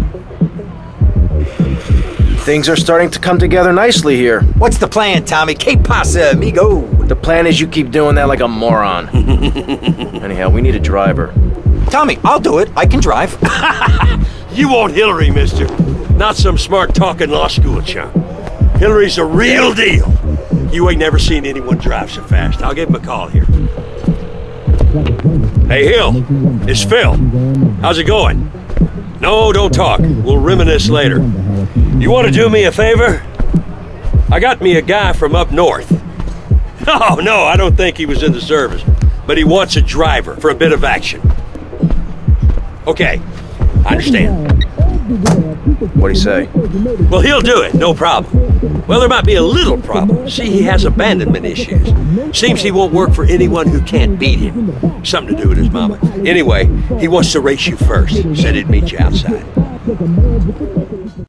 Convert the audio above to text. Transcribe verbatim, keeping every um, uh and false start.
Things are starting to come together nicely here. What's the plan, Tommy? Que pasa, amigo? The plan is you keep doing that like a moron. Anyhow, we need a driver. Tommy, I'll do it. I can drive. You want Hillary, mister. Not some smart-talking law school chump. Hillary's a real deal. You ain't never seen anyone drive so fast. I'll give him a call here. Hey, Hill. It's Phil. How's it going? No, don't talk. We'll reminisce later. You want to do me a favor? I got me a guy from up north. No, no, I don't think he was in the service. But he wants a driver for a bit of action. Okay, I understand. What'd he say? Well, he'll do it, no problem. Well, there might be a little problem. See, he has abandonment issues. Seems he won't work for anyone who can't beat him. Something to do with his mama. Anyway, he wants to race you first. Said he'd meet you outside.